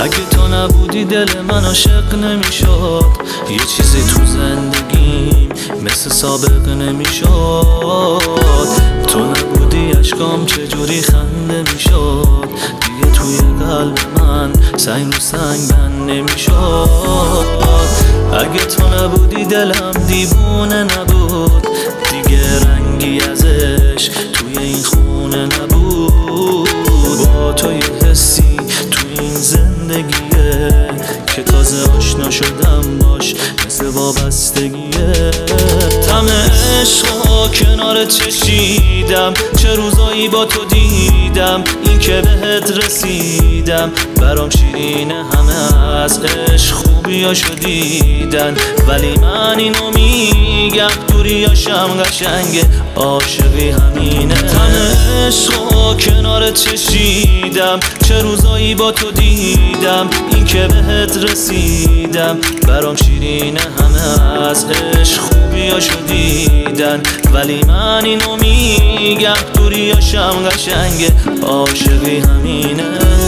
اگه تو نبودی دل من عاشق نمیشد، یه چیزی تو زندگیم مثل سابق نمیشد. تو نبودی اشکام چجوری خنده میشد، دیگه توی قلب من سنگ رو سنگ بند نمیشد. اگه تو نبودی دلم دیوونه نبود، دیگه رنگی ازش توی این خونه نبود. با تو یه حسی تو این زندگیه که تازه آشنا شدم باش، مثل وابستگیه. طعم عشقو کنارت چشیدم، چه روزایی با تو دیدم، این که بهت رسیدم برام شیرینه. همه از عشق خوبیاشو دیدن، ولی من اینو میگم دوریاشم قشنگه، عاشقی همینه. طعم عشقو کنارت چشیدم، چه روزایی با تو دیدم، این که بهت رسیدم برام شیرینه. همه از عشق خوبیاشو دیدن، ولی من اینو میگم دوریاشم قشنگه، عاشقی همینه.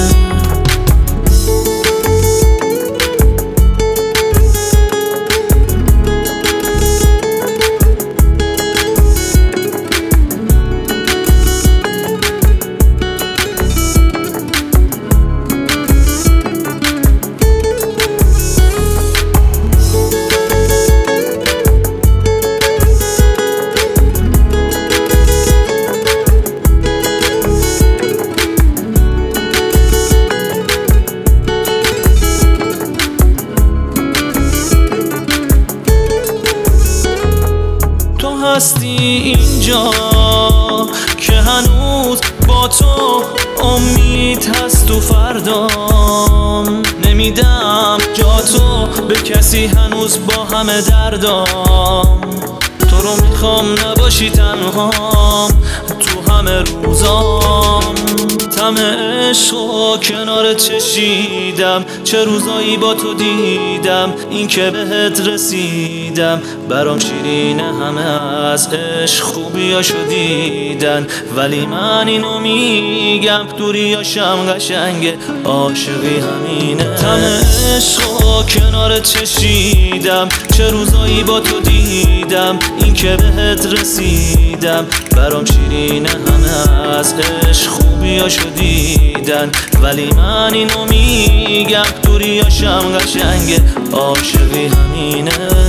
هستی اینجا که هنوز با تو امید هست تو فردام، نمیدم جا تو به کسی هنوز با همه دردام. تو رو میخوام نباشی تنهام تو همه روزام. طعم عشقو کنارت چشیدم، چه روزایی با تو دیدم، این که بهت رسیدم برام شیرینه. همه از عشق خوبیاشو دیدن، ولی من اینو میگم دوریاشم قشنگه، عاشقی همینه. طعم عشقو کنارت چشیدم، چه روزایی با تو دیدم، این که بهت رسیدم برام شیرینه. همه از عشق خوبیاشو دیدن، ولی من اینو میگم دوریاشم قشنگه، عاشقی همینه.